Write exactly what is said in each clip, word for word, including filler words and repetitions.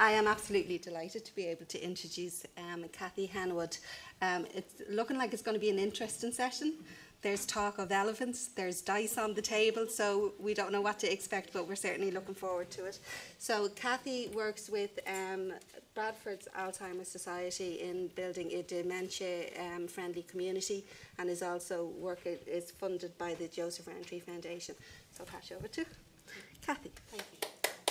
I am absolutely delighted to be able to introduce um, Kathy Henwood. Um, it's looking like it's going to be an interesting session. There's talk of elephants, there's dice on the table, so we don't know what to expect, but we're certainly looking forward to it. So Kathy works with um, Bradford's Alzheimer's Society in building a dementia-friendly um, community, and is also work is funded by the Joseph Rowntree Foundation. So I'll pass you over to Kathy. Thank you.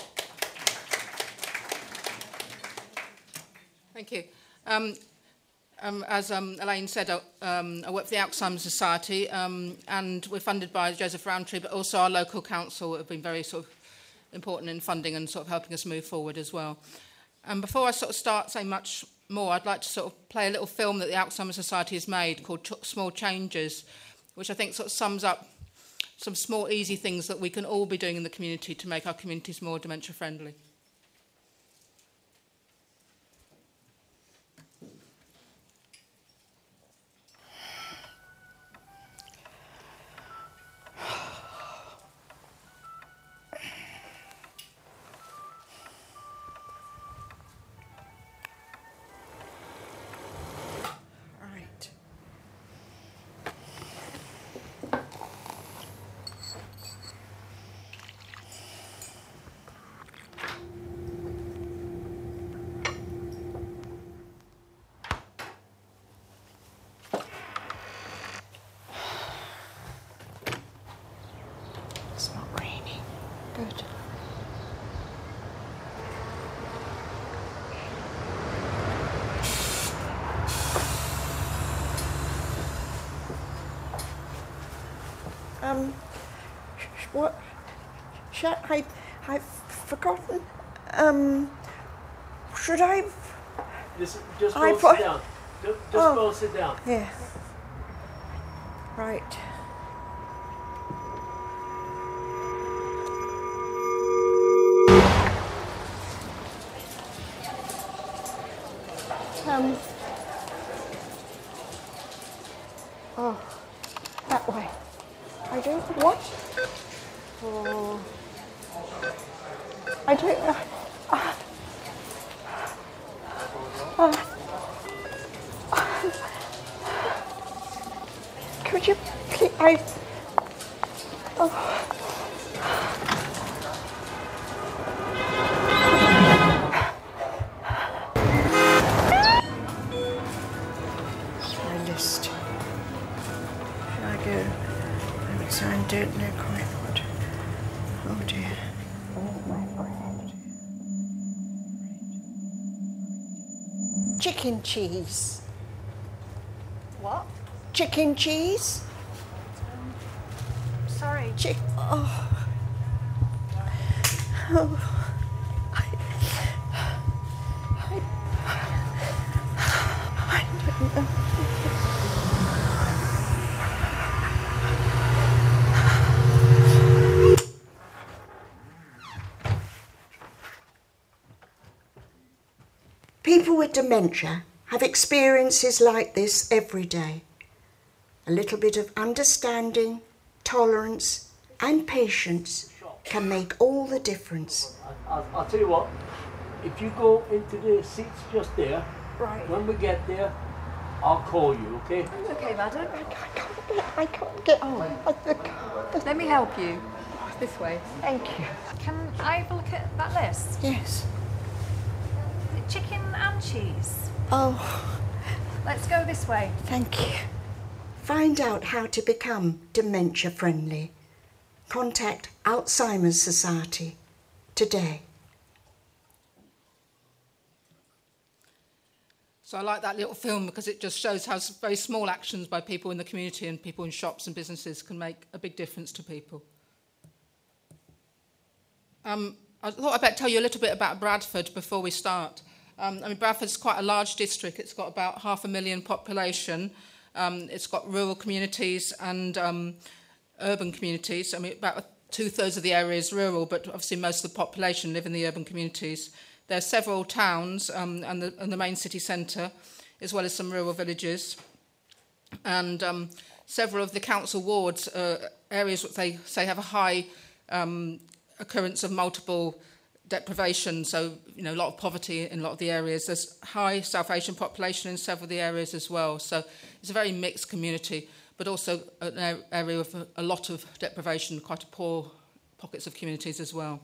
Thank you. Um, um, as um, Elaine said, uh, um, I work for the Alzheimer's Society, um, and we're funded by Joseph Rowntree, but also our local council have been very sort of important in funding and sort of helping us move forward as well. And before I sort of start saying much more, I'd like to sort of play a little film that the Alzheimer's Society has made called Ch- Small Changes, which I think sort of sums up some small, easy things that we can all be doing in the community to make our communities more dementia-friendly. Good. Um, what? Shall I? I've forgotten. Um, should I? Just, just I go put, sit down. Just, just oh, go sit down. Yeah. Right. Um. Oh, that way. I don't what? Oh, I don't know. Uh, uh, could you please? I. Oh. I don't know quite what. Oh dear. Oh my bread. Chicken cheese. What? Chicken cheese? Um, sorry. Chick. Oh. Oh. I. I. I don't know. People with dementia have experiences like this every day. A little bit of understanding, tolerance and patience can make all the difference. I'll, I'll tell you what, if you go into the seats just there, right. When we get there, I'll call you, okay? Okay, madam. I can't get, I can't get on. I, I can't. Let me help you. This way. Thank you. Can I have a look at that list? Yes. Chicken and cheese. Oh. Let's go this way. Thank you. Find out how to become dementia friendly. Contact Alzheimer's Society today. So I like that little film because it just shows how very small actions by people in the community and people in shops and businesses can make a big difference to people. Um, I thought I'd better tell you a little bit about Bradford before we start. Um, I mean, Bradford's quite a large district. It's got about half a million population. Um, it's got rural communities and um, urban communities. I mean, about two-thirds of the area is rural, but obviously most of the population live in the urban communities. There are several towns um, and, the, and the main city centre, as well as some rural villages. And um, several of the council wards, uh, areas which they say have a high um, occurrence of multiple deprivation, so you know a lot of poverty in a lot of the areas. There's high South Asian population in several of the areas as well, so it's a very mixed community, but also an area with a lot of deprivation, quite a poor pockets of communities as well.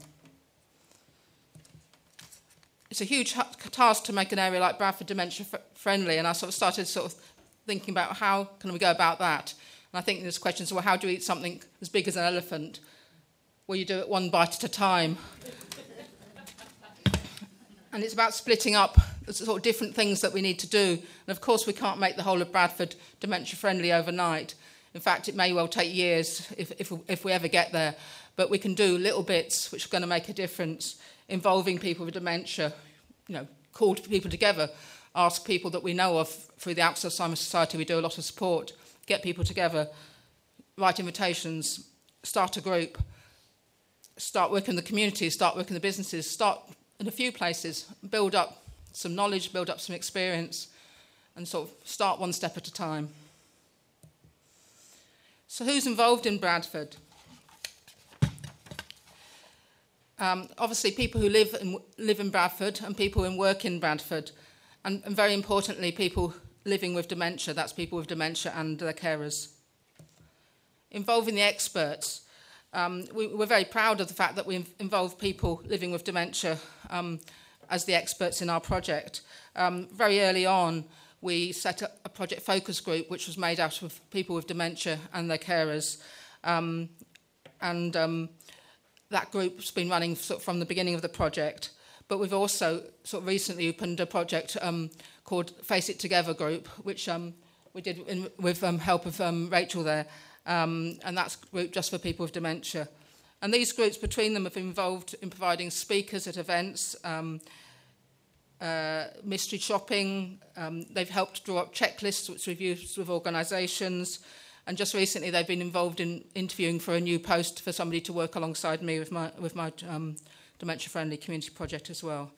It's a huge task to make an area like Bradford dementia friendly, and I sort of started sort of thinking about how can we go about that. And I think there's questions, well, how do you eat something as big as an elephant? Well, you do it one bite at a time. And it's about splitting up the sort of different things that we need to do. And of course, we can't make the whole of Bradford dementia friendly overnight. In fact, it may well take years if, if, if we ever get there. But we can do little bits which are going to make a difference, involving people with dementia, you know, call people together, ask people that we know of through the Alzheimer's Society. We do a lot of support, get people together, write invitations, start a group, start working in the community, start working in the businesses, start in a few places, build up some knowledge, build up some experience, and sort of start one step at a time. So who's involved in Bradford? Um, obviously, people who live in, live in Bradford and people who work in Bradford. And, and very importantly, people living with dementia. That's people with dementia and their carers. Involving the experts. Um, we, we're very proud of the fact that we involve people living with dementia um, as the experts in our project. Um, very early on, we set up a project focus group, which was made out of people with dementia and their carers. Um, and... Um, That group's been running sort of from the beginning of the project, but we've also sort of recently opened a project um, called Face It Together Group, which um, we did in, with um, help of um, Rachel there, um, and that's a group just for people with dementia. And these groups between them have been involved in providing speakers at events, um, uh, mystery shopping. Um, they've helped draw up checklists which we've used with organisations. And just recently, they've been involved in interviewing for a new post for somebody to work alongside me with my with my um, dementia-friendly community project as well.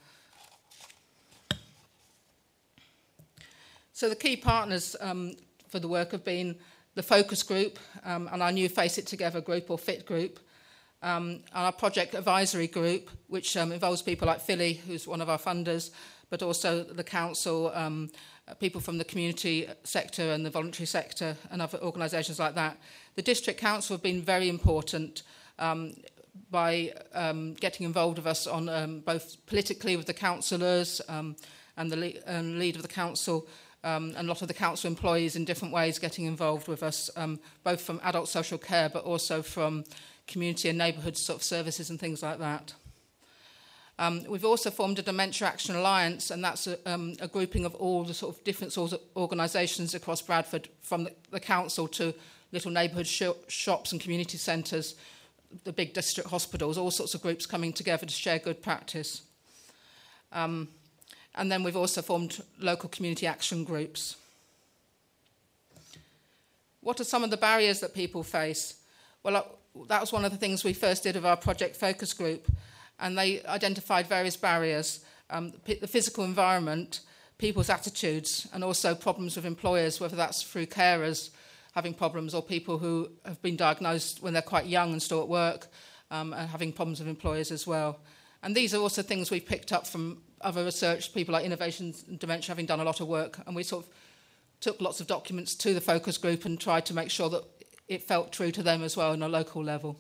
So the key partners um, for the work have been the focus group um, and our new Face It Together group, or FIT group, um, and our project advisory group, which um, involves people like Philly, who's one of our funders, but also the council, um, people from the community sector and the voluntary sector and other organisations like that. The district council have been very important um, by um, getting involved with us on um, both politically with the councillors um, and the le- um, lead of the council, um, and a lot of the council employees in different ways getting involved with us, um, both from adult social care but also from community and neighbourhood sort of services and things like that. Um, we've also formed a Dementia Action Alliance, and that's a, um, a grouping of all the sort of different sorts of organisations across Bradford, from the, the council to little neighbourhood sh- shops and community centres, the big district hospitals, all sorts of groups coming together to share good practice. Um, and then we've also formed local community action groups. What are some of the barriers that people face? Well, uh, that was one of the things we first did of our project focus group. And they identified various barriers, um, the physical environment, people's attitudes, and also problems with employers, whether that's through carers having problems or people who have been diagnosed when they're quite young and still at work, um, and having problems with employers as well. And these are also things we picked up from other research, people like Innovations in Dementia having done a lot of work, and we sort of took lots of documents to the focus group and tried to make sure that it felt true to them as well on a local level.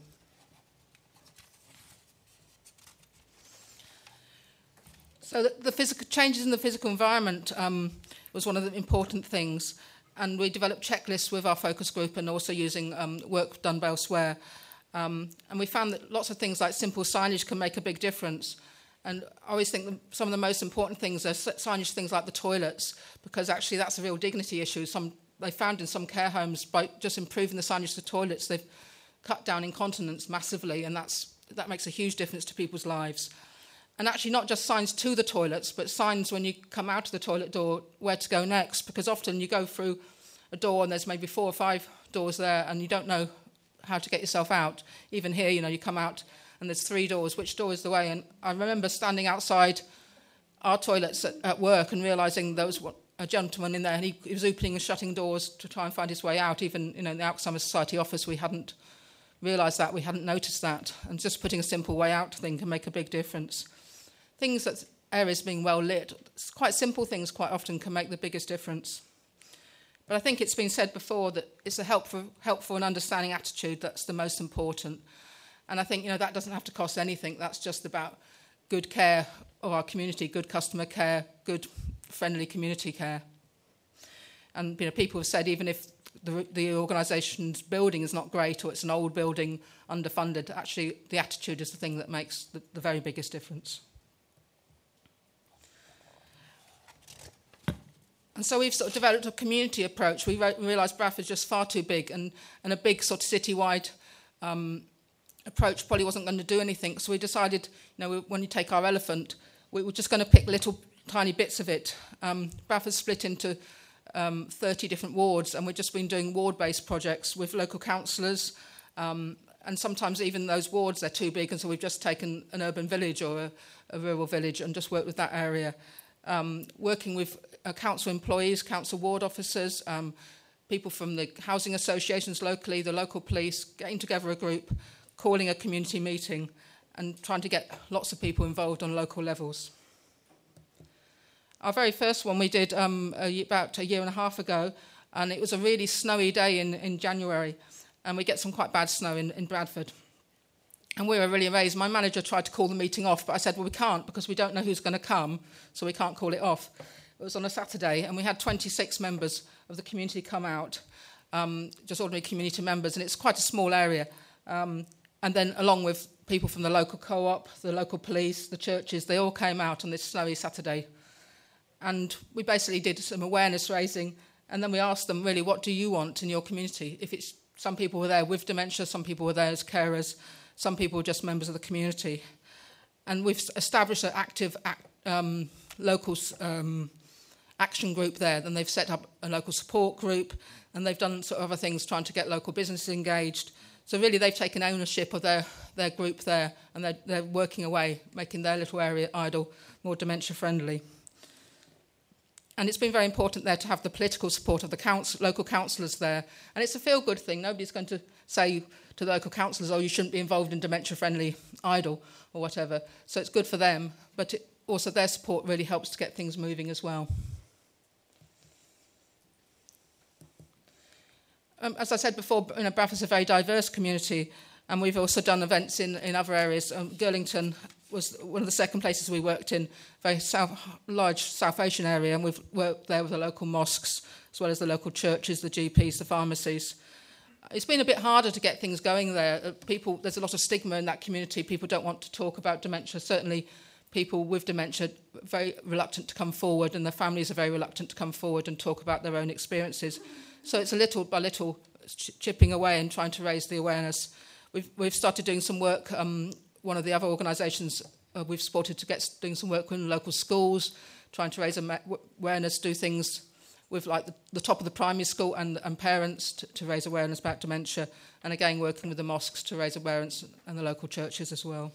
So the, the physical changes in the physical environment um, was one of the important things, and we developed checklists with our focus group and also using um, work done elsewhere. Um, and we found that lots of things like simple signage can make a big difference. And I always think that some of the most important things are signage things like the toilets, because actually that's a real dignity issue. Some they found in some care homes, by just improving the signage to toilets, they've cut down incontinence massively, and that's that makes a huge difference to people's lives. And actually not just signs to the toilets, but signs when you come out of the toilet door where to go next, because often you go through a door and there's maybe four or five doors there and you don't know how to get yourself out. Even here, you know, you come out and there's three doors. Which door is the way? And I remember standing outside our toilets at, at work and realising there was a gentleman in there, and he, he was opening and shutting doors to try and find his way out. Even, you know, in the Alzheimer's Society office, we hadn't realised that, we hadn't noticed that. And just putting a simple way out thing can make a big difference. things that areas being well lit, quite simple things quite often can make the biggest difference. But I think it's been said before that it's a helpful, helpful and understanding attitude that's the most important. And I think, you know, that doesn't have to cost anything. That's just about good care of our community, good customer care, good friendly community care. And, you know, people have said even if the, the organisation's building is not great or it's an old building, underfunded, actually the attitude is the thing that makes the, the very biggest difference. And so we've sort of developed a community approach. We re- realised Bradford's just far too big, and, and a big sort of citywide um, approach probably wasn't going to do anything. So we decided, you know, when you take our elephant, we were just going to pick little tiny bits of it. Um, Bradford's split into um, thirty different wards, and we've just been doing ward-based projects with local councillors. Um, and sometimes even those wards, they're too big, and so we've just taken an urban village or a, a rural village and just worked with that area. Um, working with uh, council employees, council ward officers, um, people from the housing associations locally, the local police, getting together a group, calling a community meeting and trying to get lots of people involved on local levels. Our very first one we did um, a, about a year and a half ago, and it was a really snowy day in, in January, and we get some quite bad snow in, in Bradford. And we were really amazed. My manager tried to call the meeting off, but I said, well, we can't because we don't know who's going to come, so we can't call it off. It was on a Saturday, and we had twenty-six members of the community come out, um, just ordinary community members, and it's quite a small area. Um, and then along with people from the local co-op, the local police, the churches, they all came out on this snowy Saturday. And we basically did some awareness raising, and then we asked them, really, what do you want in your community? If it's some people were there with dementia, some people were there as carers, some people were just members of the community. And we've established an active act, um, local um, action group there. Then they've set up a local support group, and they've done sort of other things trying to get local businesses engaged. So really they've taken ownership of their, their group there, and they're, they're working away, making their little area idle more dementia friendly. And it's been very important there to have the political support of the council, local councillors there. And it's a feel-good thing. Nobody's going to say to the local councillors, oh, you shouldn't be involved in dementia-friendly idle or whatever. So it's good for them, but it, also their support really helps to get things moving as well. Um, as I said before, you know, Bradford's a very diverse community, and we've also done events in, in other areas. Um, Girlington was one of the second places we worked in, very south, large South Asian area, and we've worked there with the local mosques, as well as the local churches, the G Ps, the pharmacies. It's been a bit harder to get things going there. People, there's a lot of stigma in that community. People don't want to talk about dementia. Certainly people with dementia are very reluctant to come forward, and their families are very reluctant to come forward and talk about their own experiences. So it's a little by little ch- chipping away and trying to raise the awareness. We've, we've started doing some work. Um, one of the other organisations uh, we've supported to get doing some work with local schools, trying to raise awareness, do things with like the, the top of the primary school and, and parents to, to raise awareness about dementia, and again working with the mosques to raise awareness and the local churches as well.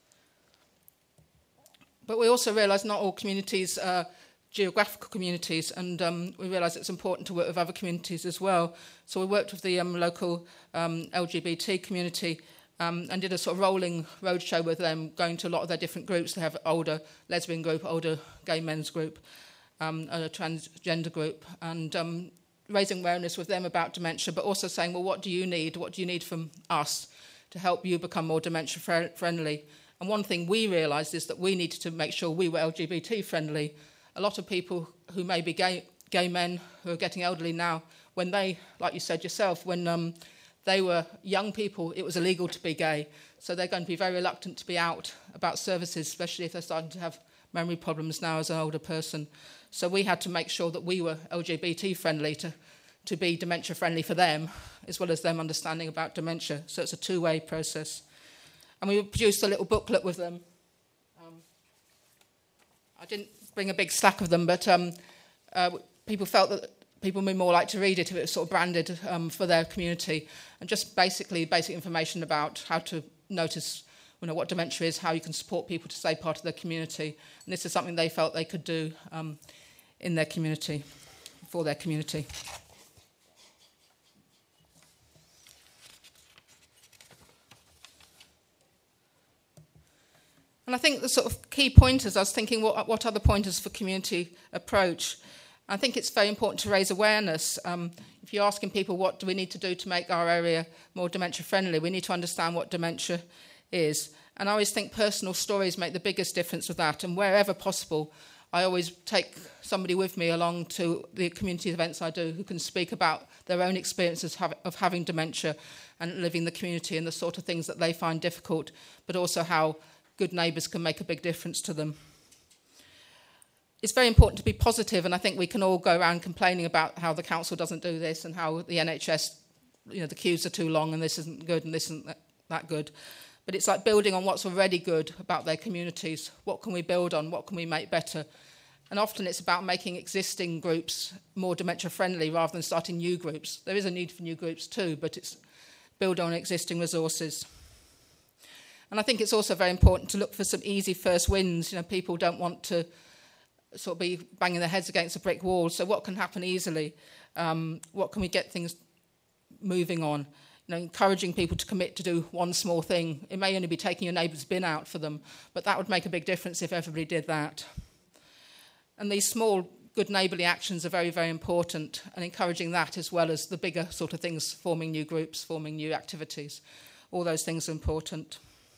But we also realise not all communities are geographical communities, and um, we realise it's important to work with other communities as well. So we worked with the um, local um, L G B T community um, and did a sort of rolling roadshow with them, going to a lot of their different groups. They have an older lesbian group, older gay men's group, um, and a transgender group, and um, raising awareness with them about dementia, but also saying, well, what do you need? What do you need from us to help you become more dementia fr- friendly? And one thing we realised is that we needed to make sure we were L G B T friendly. A lot of people who may be gay, gay men who are getting elderly now, when they, like you said yourself, when um, they were young people, it was illegal to be gay. So they're going to be very reluctant to be out about services, especially if they're starting to have memory problems now as an older person. So we had to make sure that we were L G B T friendly to, to be dementia friendly for them, as well as them understanding about dementia. So it's a two-way process. And we produced a little booklet with them. Um, I didn't bring a big stack of them, but um, uh, people felt that people would more like to read it if it was sort of branded um, for their community, and just basically basic information about how to notice, you know, what dementia is, how you can support people to stay part of their community. And this is something they felt they could do um, in their community, for their community. And I think the sort of key pointers, I was thinking what, what are the pointers for community approach? I think it's very important to raise awareness. Um, if you're asking people what do we need to do to make our area more dementia friendly, we need to understand what dementia is. And I always think personal stories make the biggest difference with that. And wherever possible, I always take somebody with me along to the community events I do who can speak about their own experiences of having dementia and living in the community and the sort of things that they find difficult, but also how good neighbours can make a big difference to them. It's very important to be positive, and I think we can all go around complaining about how the council doesn't do this and how the N H S, you know, the queues are too long and this isn't good and this isn't that good. But it's like building on what's already good about their communities. What can we build on? What can we make better? And often it's about making existing groups more dementia friendly rather than starting new groups. There is a need for new groups too, but it's build on existing resources. And I think it's also very important to look for some easy first wins. You know, people don't want to sort of be banging their heads against a brick wall. So what can happen easily? Um, what can we get things moving on? You know, encouraging people to commit to do one small thing. It may only be taking your neighbour's bin out for them, but that would make a big difference if everybody did that. And these small, good neighbourly actions are very, very important, and encouraging that as well as the bigger sort of things, forming new groups, forming new activities. All those things are important.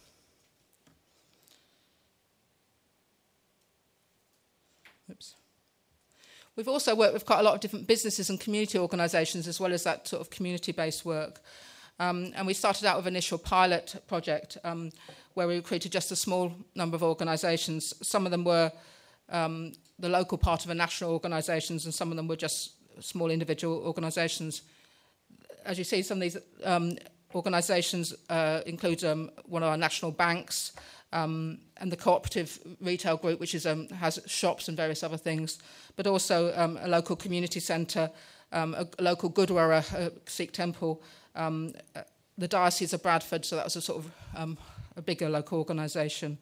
Oops. We've also worked with quite a lot of different businesses and community organisations as well as that sort of community-based work. Um, and we started out with an initial pilot project um, where we recruited just a small number of organisations. Some of them were um, the local part of a national organisations and some of them were just small individual organisations. As you see, some of these um, organisations uh, include um, one of our national banks, Um, and the cooperative retail group, which is um, has shops and various other things, but also um, a local community centre, um, a, a local Gurdwara, a Sikh temple, um, uh, the Diocese of Bradford, so that was a sort of um, a bigger local organisation.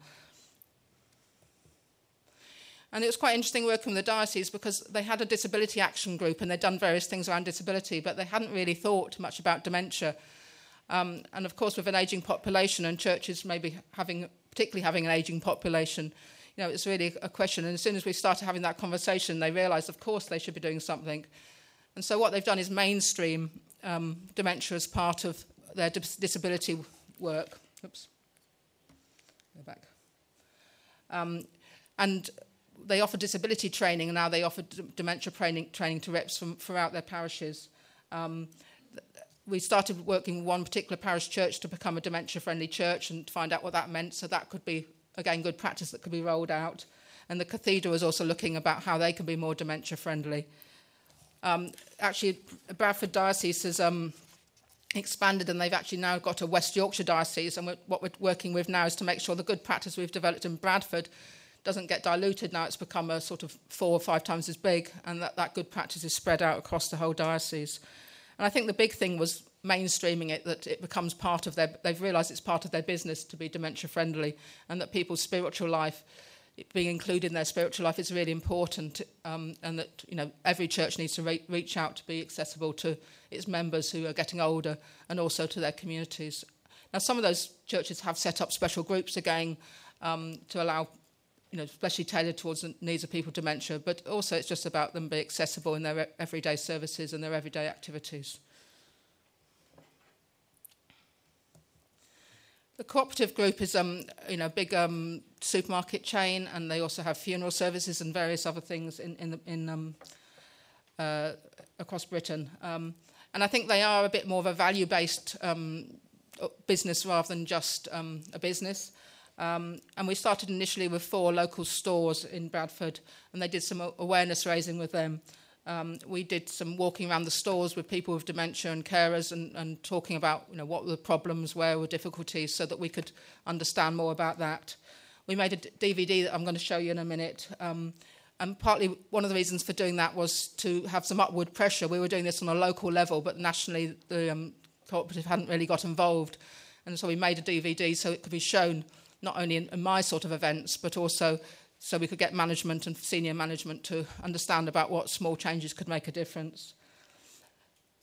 And it was quite interesting working with the Diocese because they had a disability action group and they'd done various things around disability, but they hadn't really thought much about dementia. Um, and of course, with an ageing population and churches maybe having, particularly having an ageing population, you know, it's really a question. And as soon as we started having that conversation, they realised, of course, they should be doing something. And so what they've done is mainstream um, dementia as part of their dis- disability work. Oops. Go back. Um, and they offer disability training, and now they offer d- dementia training, training to reps from throughout their parishes. Um, We started working with one particular parish church to become a dementia-friendly church and find out what that meant. So that could be, again, good practice that could be rolled out. And the cathedral is also looking about how they can be more dementia-friendly. Um, actually, Bradford Diocese has um, expanded and they've actually now got a West Yorkshire Diocese. And we're, what we're working with now is to make sure the good practice we've developed in Bradford doesn't get diluted. Now it's become a sort of four or five times as big, and that, that good practice is spread out across the whole diocese. And I think the big thing was mainstreaming it, that it becomes part of their, they've realised it's part of their business to be dementia friendly, and that people's spiritual life, it being included in their spiritual life is really important, um, and that, you know, every church needs to re- reach out to be accessible to its members who are getting older and also to their communities. Now, some of those churches have set up special groups again um, to allow, you know, especially tailored towards the needs of people with dementia, but also it's just about them being accessible in their everyday services and their everyday activities. The cooperative group is um, you know, a big um, supermarket chain, and they also have funeral services and various other things in, in, the, in um, uh, across Britain. Um, and I think they are a bit more of a value-based um, business rather than just um, a business. Um, and we started initially with four local stores in Bradford, and they did some awareness raising with them. Um, we did some walking around the stores with people with dementia and carers, and, and talking about, you know, what were the problems, where were difficulties, so that we could understand more about that. We made a D V D that I'm going to show you in a minute. Um, and partly one of the reasons for doing that was to have some upward pressure. We were doing this on a local level, but nationally the um, cooperative hadn't really got involved. And so we made a D V D so it could be shown not only in, in my sort of events, but also so we could get management and senior management to understand about what small changes could make a difference.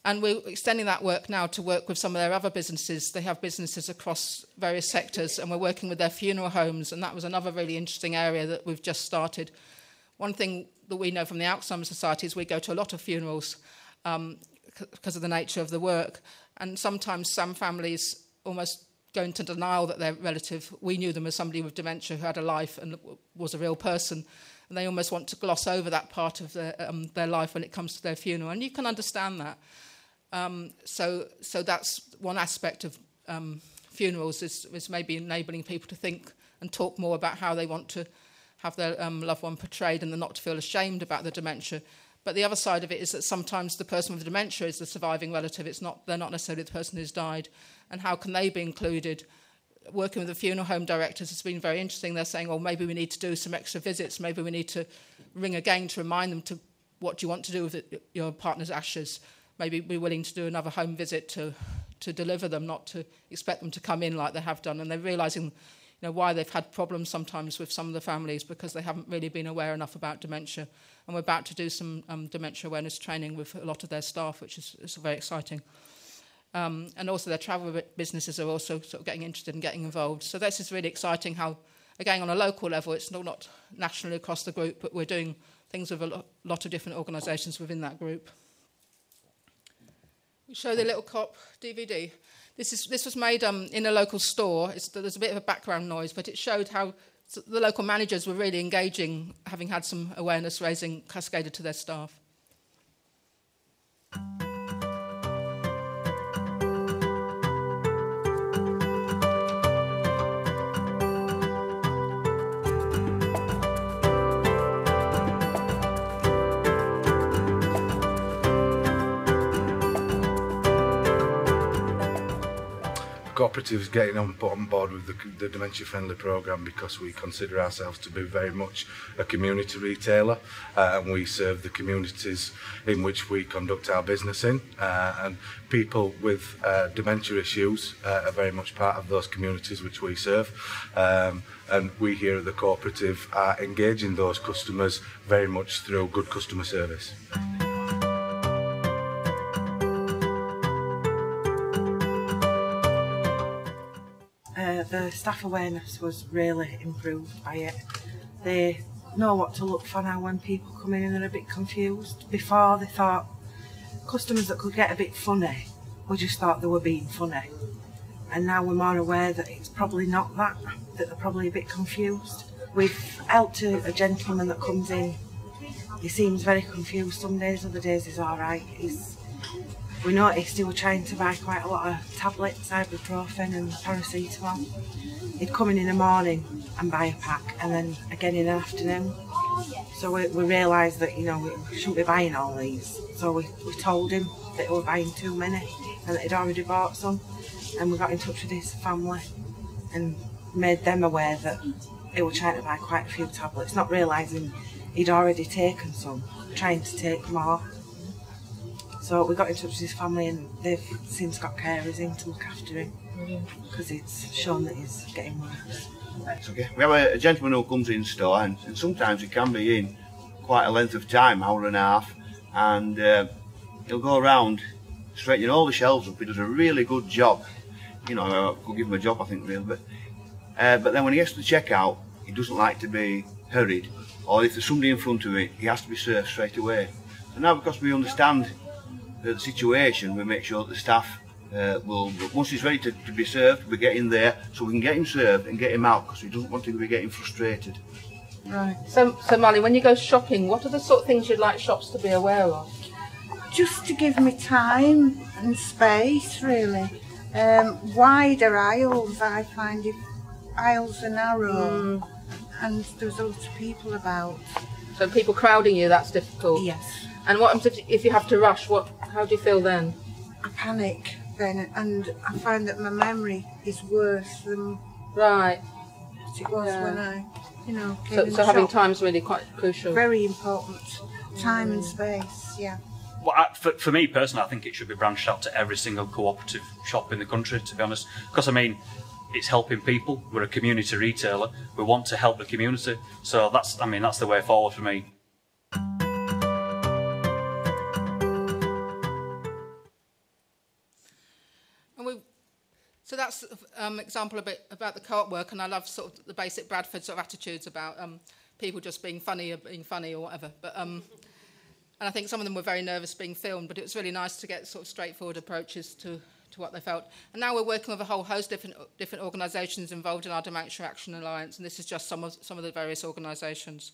And we're extending that work now to work with some of their other businesses. They have businesses across various sectors, and we're working with their funeral homes, and that was another really interesting area that we've just started. One thing that we know from the Alzheimer's Society is we go to a lot of funerals um, c- because of the nature of the work, and sometimes some families almost go into denial that their relative, we knew them as somebody with dementia who had a life and was a real person, and they almost want to gloss over that part of their, um, their life when it comes to their funeral, and you can understand that. Um, so, so that's one aspect of um, funerals is, is maybe enabling people to think and talk more about how they want to have their um, loved one portrayed and not to feel ashamed about the dementia. But the other side of it is that sometimes the person with dementia is the surviving relative. It's not, they're not necessarily the person who's died. And how can they be included? Working with the funeral home directors has been very interesting. They're saying, well, maybe we need to do some extra visits. Maybe we need to ring again to remind them to what do you want to do with it, your partner's ashes. Maybe be willing to do another home visit to, to deliver them, not to expect them to come in like they have done. And they're realising, you know, why they've had problems sometimes with some of the families because they haven't really been aware enough about dementia. And we're about to do some um, dementia awareness training with a lot of their staff, which is, is very exciting. Um, and also their travel businesses are also sort of getting interested and getting involved. So this is really exciting how, again, on a local level, it's not, not nationally across the group, but we're doing things with a lo- lot of different organisations within that group. We show the Little Cop D V D. This is this was made um, in a local store. It's, there's a bit of a background noise, but it showed how the local managers were really engaging, having had some awareness raising cascaded to their staff. Cooperatives getting on, on board with the, the Dementia Friendly programme because we consider ourselves to be very much a community retailer uh, and we serve the communities in which we conduct our business in uh, and people with uh, dementia issues uh, are very much part of those communities which we serve um, and we here at the cooperative are engaging those customers very much through good customer service. Uh, the staff awareness was really improved by it. They know what to look for now when people come in and they're a bit confused. Before they thought customers that could get a bit funny, we just thought they were being funny. And now we're more aware that it's probably not that, that they're probably a bit confused. We've helped a, a gentleman that comes in. He seems very confused some days, other days he's alright. He's We noticed he was trying to buy quite a lot of tablets, ibuprofen and paracetamol. He'd come in in the morning and buy a pack and then again in the afternoon. So we, we realised that, you know, we shouldn't be buying all these. So we, we told him that he was buying too many and that he'd already bought some. And we got in touch with his family and made them aware that he was trying to buy quite a few tablets, not realising he'd already taken some, trying to take more. So we got in touch with his family and they've since got carers in to look after him because it's shown that he's getting worse. That's okay. We have a, a gentleman who comes in store and, and sometimes he can be in quite a length of time, hour and a half, and uh, he'll go around straightening all the shelves up. He does a really good job. You know, I could give him a job I think really, but uh, but then when he gets to the checkout, he doesn't like to be hurried, or if there's somebody in front of it, he has to be served straight away. So now because we understand the situation, we make sure that the staff uh, will, once he's ready to, to be served, we get in there so we can get him served and get him out because we don't want him to be getting frustrated. Right. So, so Molly, when you go shopping, what are the sort of things you'd like shops to be aware of? Just to give me time and space, really. Um, wider aisles, I find if aisles are narrow mm. and there's a lot of people about. So people crowding you, that's difficult? Yes. And what happens if you have to rush? What? How do you feel then? I panic then, and I find that my memory is worse than right. what it was yeah. when I, you know, came so, in so the having shop. time's really quite crucial. Very important. Time mm. and space, yeah. Well, I, for, for me personally, I think it should be branched out to every single cooperative shop in the country, to be honest. Because I mean, it's helping people. We're a community retailer. We want to help the community. So that's, I mean, that's the way forward for me. that's an um, example a bit about the co-op work, and I love sort of the basic Bradford sort of attitudes about um, people just being funny or being funny or whatever. But um, and I think some of them were very nervous being filmed, but it was really nice to get sort of straightforward approaches to, to what they felt. And now we're working with a whole host of different, different organisations involved in our Dementia Action Alliance, and this is just some of, some of the various organisations.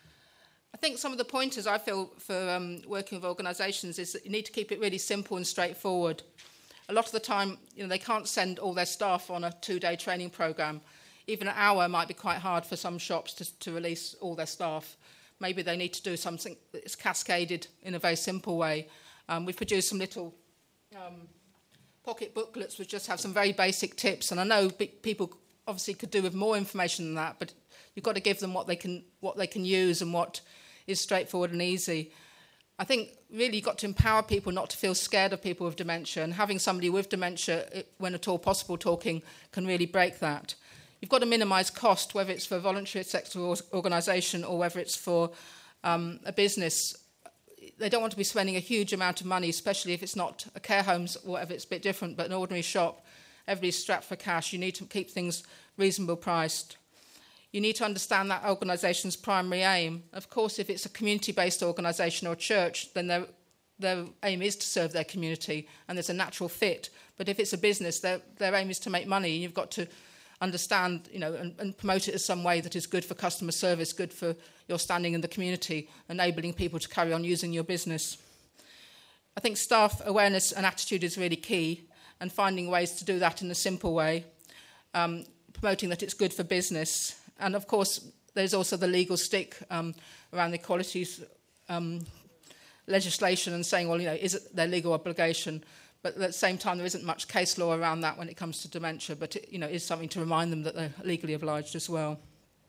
I think some of the pointers I feel for um, working with organisations is that you need to keep it really simple and straightforward. A lot of the time, you know, they can't send all their staff on a two-day training programme. Even an hour might be quite hard for some shops to, to release all their staff. Maybe they need to do something that's cascaded in a very simple way. Um, we've produced some little um, pocket booklets which just have some very basic tips, and I know people obviously could do with more information than that, but you've got to give them what they can what they can use and what is straightforward and easy. I think really you've got to empower people not to feel scared of people with dementia, and having somebody with dementia, it, when at all possible, talking can really break that. You've got to minimise cost, whether it's for a voluntary sector organisation or whether it's for um, a business. They don't want to be spending a huge amount of money, especially if it's not a care homes or whatever, it's a bit different, but an ordinary shop, everybody's strapped for cash. You need to keep things reasonable priced. You need to understand that organisation's primary aim. Of course, if it's a community-based organisation or church, then their, their aim is to serve their community, and there's a natural fit. But if it's a business, their, their aim is to make money, and you've got to understand, you know, and, and promote it in some way that is good for customer service, good for your standing in the community, enabling people to carry on using your business. I think staff awareness and attitude is really key, and finding ways to do that in a simple way, um, promoting that it's good for business. And of course, there's also the legal stick um, around the equalities um, legislation and saying, well, you know, is it their legal obligation? But at the same time, there isn't much case law around that when it comes to dementia, but it, you know, is something to remind them that they're legally obliged as well.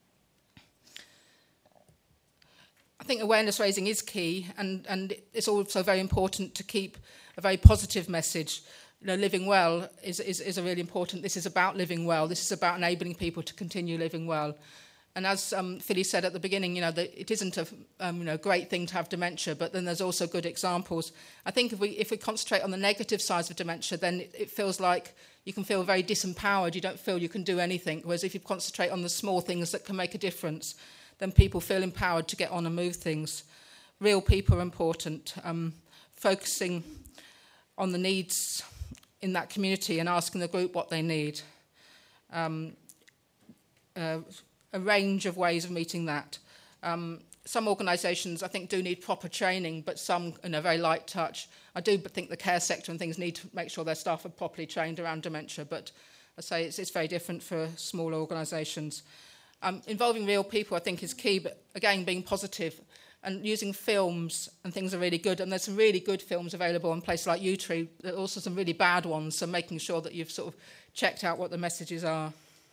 I think awareness raising is key, and, and it's also very important to keep a very positive message. You know, living well is, is, is a really important. This is about living well. This is about enabling people to continue living well. And as um, Philly said at the beginning, you know, that it isn't a um, you know, great thing to have dementia, but then there's also good examples. I think if we if we concentrate on the negative sides of dementia, then it, it feels like you can feel very disempowered. You don't feel you can do anything. Whereas if you concentrate on the small things that can make a difference, then people feel empowered to get on and move things. Real people are important. Um, focusing on the needs in that community and asking the group what they need. Um, uh, a range of ways of meeting that. Um, some organisations, I think, do need proper training, but some in a very light touch. I do think the care sector and things need to make sure their staff are properly trained around dementia, but I say it's, it's very different for smaller organisations. Um, involving real people, I think, is key, but again, being positive and using films and things are really good. And there's some really good films available in places like YouTube. There are also some really bad ones, so making sure that you've sort of checked out what the messages are.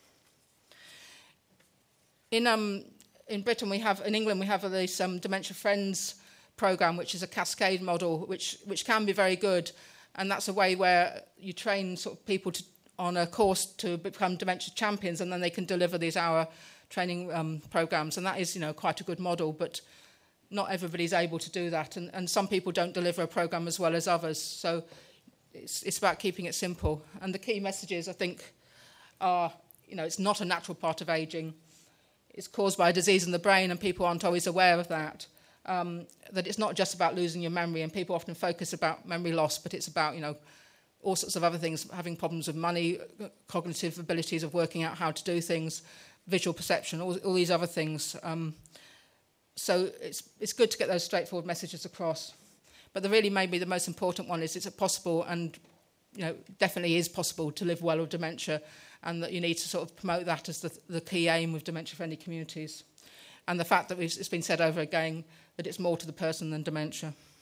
In um in Britain, we have in England we have this um, Dementia Friends programme, which is a cascade model, which which can be very good, and that's a way where you train sort of people to, on a course to become dementia champions, and then they can deliver these hour training um, programmes, and that is, you know, quite a good model, but not everybody's able to do that, and, and some people don't deliver a programme as well as others, so it's it's about keeping it simple. And the key messages, I think, are, you know, it's not a natural part of ageing. It's caused by a disease in the brain, and people aren't always aware of that. Um, that it's not just about losing your memory, and people often focus about memory loss, but it's about, you know, all sorts of other things, having problems with money, cognitive abilities of working out how to do things, visual perception, all, all these other things. Um, so it's it's good to get those straightforward messages across. But the really maybe the most important one is it's possible, and, you know, definitely is possible to live well with dementia, and that you need to sort of promote that as the, the key aim with dementia-friendly communities. And the fact that we've, it's been said over again that it's more to the person than dementia.